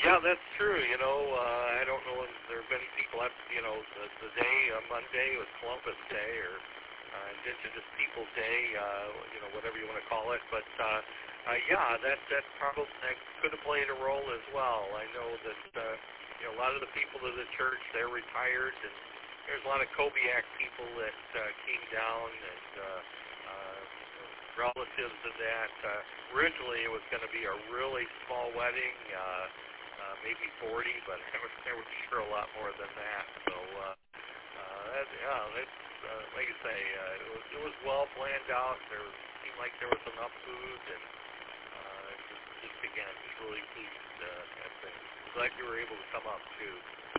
Yeah, that's true. I don't know if there have been people at, the day, Monday was Columbus Day or Indigenous Peoples Day, whatever you want to call it. But yeah, that probably that could have played a role as well. I know that a lot of the people of the church, they're retired, and there's a lot of Kobiak people that came down and relatives of that. Originally, it was going to be a really small wedding. Maybe 40, but I was sure a lot more than that. So, it's like I say, it was well planned out. Seemed like there was enough food, and just again, just really pleased at things. Glad you were able to come up too.